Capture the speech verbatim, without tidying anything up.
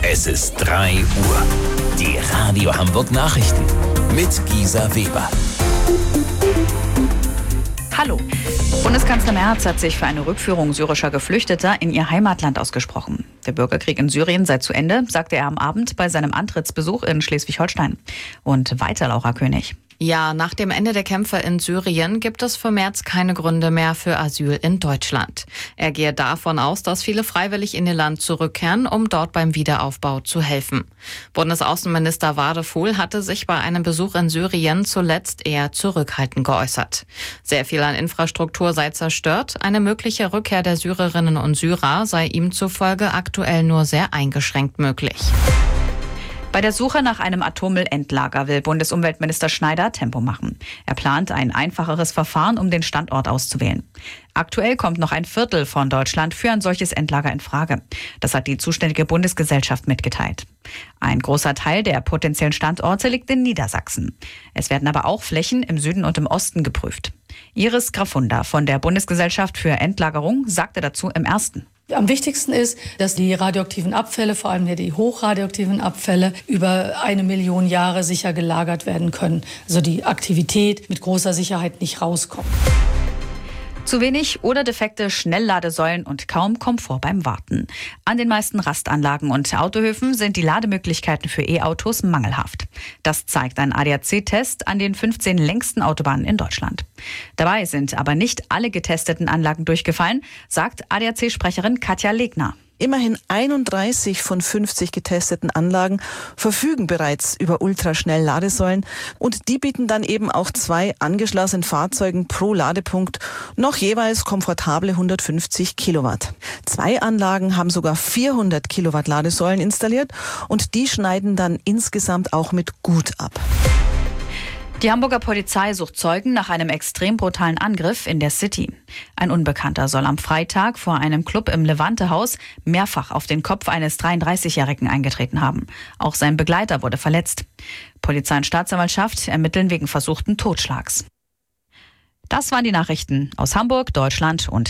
Es ist drei Uhr. Die Radio Hamburg Nachrichten mit Gisa Weber. Hallo. Bundeskanzler Merz hat sich für eine Rückführung syrischer Geflüchteter in ihr Heimatland ausgesprochen. Der Bürgerkrieg in Syrien sei zu Ende, sagte er am Abend bei seinem Antrittsbesuch in Schleswig-Holstein. Und weiter, Laura König. Ja, nach dem Ende der Kämpfe in Syrien gibt es für Merz keine Gründe mehr für Asyl in Deutschland. Er gehe davon aus, dass viele freiwillig in ihr Land zurückkehren, um dort beim Wiederaufbau zu helfen. Bundesaußenminister Wadefuhl hatte sich bei einem Besuch in Syrien zuletzt eher zurückhaltend geäußert. Sehr viel an Infrastruktur sei zerstört, eine mögliche Rückkehr der Syrerinnen und Syrer sei ihm zufolge aktuell nur sehr eingeschränkt möglich. Bei der Suche nach einem Atommüllendlager will Bundesumweltminister Schneider Tempo machen. Er plant ein einfacheres Verfahren, um den Standort auszuwählen. Aktuell kommt noch ein Viertel von Deutschland für ein solches Endlager in Frage. Das hat die zuständige Bundesgesellschaft mitgeteilt. Ein großer Teil der potenziellen Standorte liegt in Niedersachsen. Es werden aber auch Flächen im Süden und im Osten geprüft. Iris Grafunda von der Bundesgesellschaft für Endlagerung sagte dazu im Ersten. Am wichtigsten ist, dass die radioaktiven Abfälle, vor allem die hochradioaktiven Abfälle, über eine Million Jahre sicher gelagert werden können. Also die Aktivität mit großer Sicherheit nicht rauskommt. Zu wenig oder defekte Schnellladesäulen und kaum Komfort beim Warten. An den meisten Rastanlagen und Autohöfen sind die Lademöglichkeiten für E-Autos mangelhaft. Das zeigt ein A D A C-Test an den fünfzehn längsten Autobahnen in Deutschland. Dabei sind aber nicht alle getesteten Anlagen durchgefallen, sagt A D A C-Sprecherin Katja Legner. Immerhin einunddreißig von fünfzig getesteten Anlagen verfügen bereits über Ultraschnell-Ladesäulen und die bieten dann eben auch zwei angeschlossenen Fahrzeugen pro Ladepunkt noch jeweils komfortable hundertfünfzig Kilowatt. Zwei Anlagen haben sogar vierhundert Kilowatt Ladesäulen installiert und die schneiden dann insgesamt auch mit gut ab. Die Hamburger Polizei sucht Zeugen nach einem extrem brutalen Angriff in der City. Ein Unbekannter soll am Freitag vor einem Club im Levante-Haus mehrfach auf den Kopf eines dreiunddreißigjährigen eingetreten haben. Auch sein Begleiter wurde verletzt. Polizei und Staatsanwaltschaft ermitteln wegen versuchten Totschlags. Das waren die Nachrichten aus Hamburg, Deutschland und